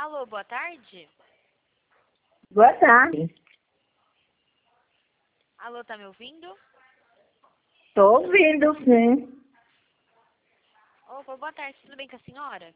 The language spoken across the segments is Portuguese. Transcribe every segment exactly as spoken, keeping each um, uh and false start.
Alô, boa tarde? Boa tarde. Alô, tá me ouvindo? Estou ouvindo, sim. Opa, boa tarde, tudo bem com a senhora?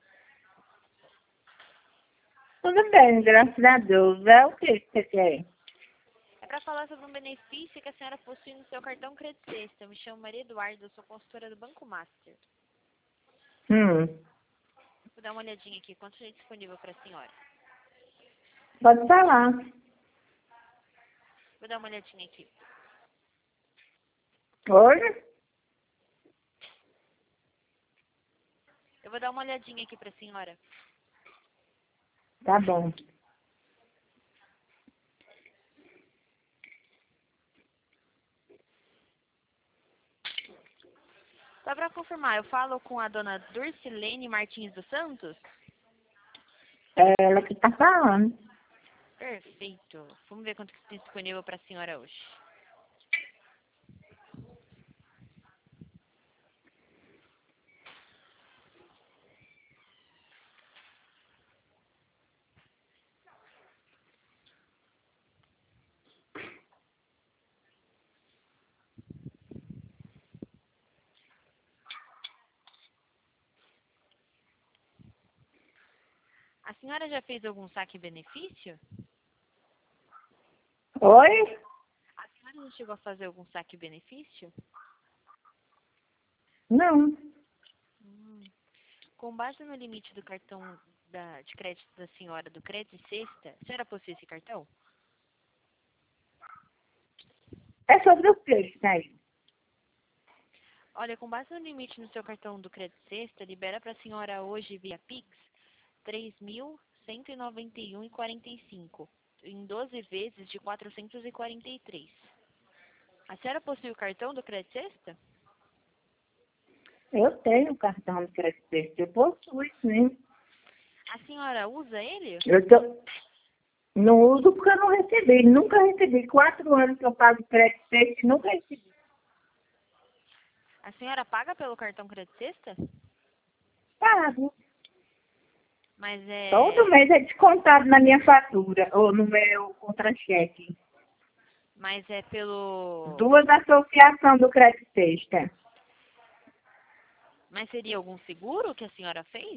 Tudo bem, graças a Deus. É o que você quer? É para falar sobre um benefício que a senhora possui no seu cartão Credit Sexta. Eu me chamo Maria Eduarda, eu sou consultora do Banco Master. Hum, Vou dar uma olhadinha aqui, quanto tem disponível para a senhora? pode falar. Vou dar uma olhadinha aqui. Oi? Eu vou dar uma olhadinha aqui para a senhora. Tá bom. Só para confirmar, eu falo com a dona Durcilene Martins dos Santos? É ela que tá falando. Perfeito. Vamos ver quanto que tem disponível para a senhora hoje. A senhora já fez algum saque benefício? Oi? A senhora já chegou a fazer algum saque benefício? Não. Hum. Com base no limite do cartão da, de crédito da senhora, do Credit Sexta, a senhora possui esse cartão? É sobre o que isso aí? Olha, com base no limite no seu cartão do Credit Sexta, libera para a senhora hoje via Pix três mil cento e noventa e um reais e quarenta e cinco centavos em doze vezes de quatrocentos e quarenta e três reais. A senhora possui o cartão do Credit Sexta? Eu tenho cartão de crédito. Eu possuo, sim. A senhora usa ele? Eu tô... não uso porque eu não recebi. Nunca recebi. Quatro anos que eu pago crédito e nunca recebi. A senhora paga pelo cartão Credit Sexta? Pago. Mas é... Todo mês é descontado na minha fatura, ou no meu contra-cheque. Mas é pelo... Duas associações do Crédito Sexta. Mas seria algum seguro que a senhora fez?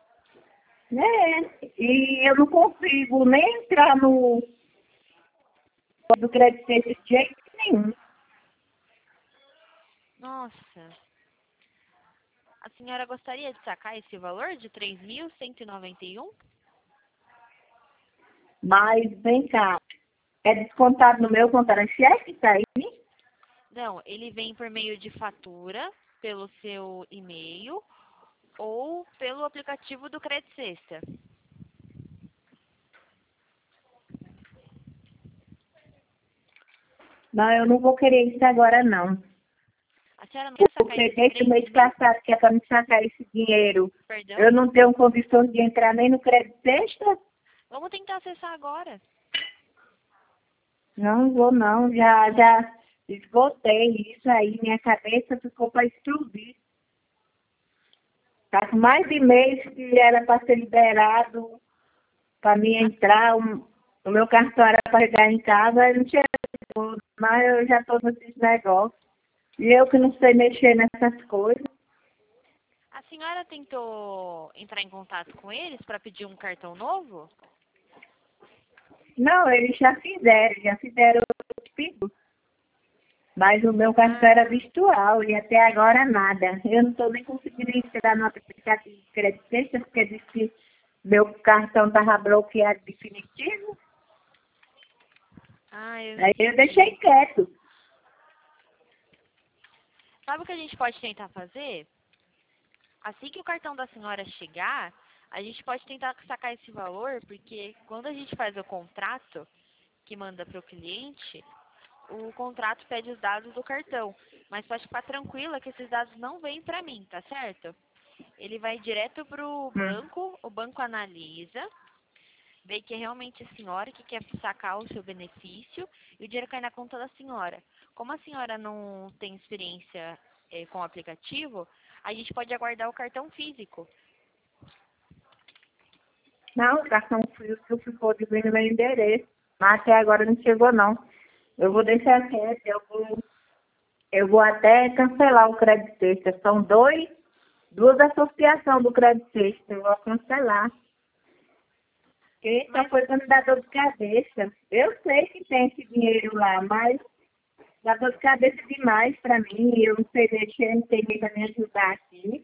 É, e eu não consigo nem entrar no do Crédito Sexta de jeito nenhum. Nossa. A senhora gostaria de sacar esse valor de três mil cento e noventa e um? Mas, vem cá, é descontado no meu contra-cheque, tá aí? Não, ele vem por meio de fatura, pelo seu e-mail ou pelo aplicativo do Credit Sexta. Não, eu não vou querer isso agora, não. A senhora não quer sacar Porque esses desde o três mês mil? passado que é para me sacar esse dinheiro, Perdão? eu não tenho condições de entrar nem no Crédito Sexta? Vamos tentar acessar agora. Não vou não, já, já esgotei isso aí, minha cabeça ficou para explodir. Tá com mais de mês que era para ser liberado, para mim entrar, um, o meu cartão era para pegar em casa, eu não tinha tudo, mas eu já estou nesses negócios. E eu que não sei mexer nessas coisas. A senhora tentou entrar em contato com eles para pedir um cartão novo? Não, eles já fizeram, já fizeram os pedidos. Mas o meu cartão Ah, era virtual e até agora nada. Eu não estou nem conseguindo entrar no aplicativo de Crédito Sexta porque disse que meu cartão estava bloqueado definitivo. ah, eu Aí eu entendi. deixei quieto. Sabe o que a gente pode tentar fazer? Assim que o cartão da senhora chegar, a gente pode tentar sacar esse valor, porque quando a gente faz o contrato que manda para o cliente, o contrato pede os dados do cartão. Mas pode ficar tranquila que esses dados não vêm para mim, tá certo? Ele vai direto para o Hum. banco, o banco analisa, vê que é realmente a senhora que quer sacar o seu benefício e o dinheiro cai na conta da senhora. Como a senhora não tem experiência eh, com o aplicativo, a gente pode aguardar o cartão físico. Não, o cartão físico ficou de vir no meu endereço. Mas até agora não chegou, não. Eu vou deixar quieto, eu vou, eu vou até cancelar o crédito extra. São dois, duas associações do crédito extra. Eu vou cancelar. Porque só Mas, foi pra me dar dor de cabeça. Eu sei que tem esse dinheiro lá, mas dá dor de cabeça demais pra mim. Eu não sei mexer, não tem ninguém pra me ajudar aqui.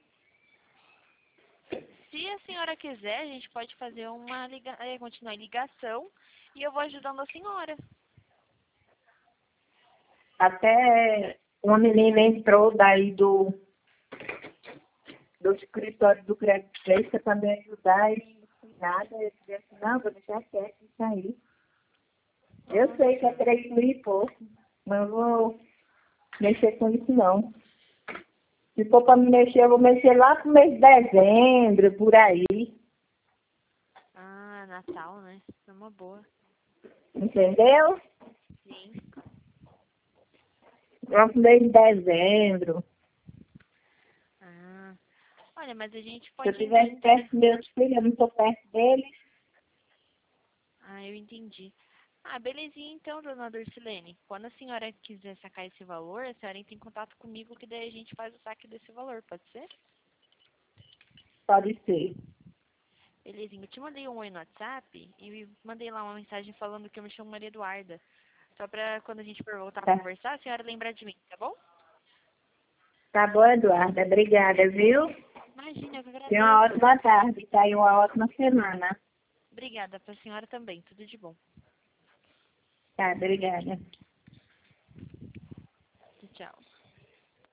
se a senhora quiser, a gente pode fazer uma liga... é, continuar em ligação e eu vou ajudando a senhora. Até uma menina entrou daí do, do escritório do crédito extra para me ajudar e não fui nada. Eu disse assim, não, vou deixar quieto isso aí. Eu sei que é três mil e pouco, mas eu vou mexer com isso não. Se for para me mexer, eu vou mexer lá pro mês de dezembro, por aí. Ah, Natal, né? É uma boa. Entendeu? Sim. Lá pro mês de dezembro. Ah, olha, mas a gente Se eu pode estivesse entender. perto dos meus filhos, eu não estou perto deles. Ah, eu entendi. Ah, belezinha então, dona Durcilene. Quando a senhora quiser sacar esse valor, a senhora entra em contato comigo que daí a gente faz o saque desse valor, pode ser? Pode ser. Belezinha. Eu te mandei um oi no WhatsApp e mandei lá uma mensagem falando que eu me chamo Maria Eduarda. Só pra quando a gente for voltar a Tá, conversar, a senhora lembrar de mim, tá bom? tá bom, Eduarda. Obrigada, viu? Imagina, eu que Tenha uma agradeço. ótima tarde, tá? E uma ótima semana. Obrigada pra senhora também. Tudo de bom. Tá, obrigada. Tchau.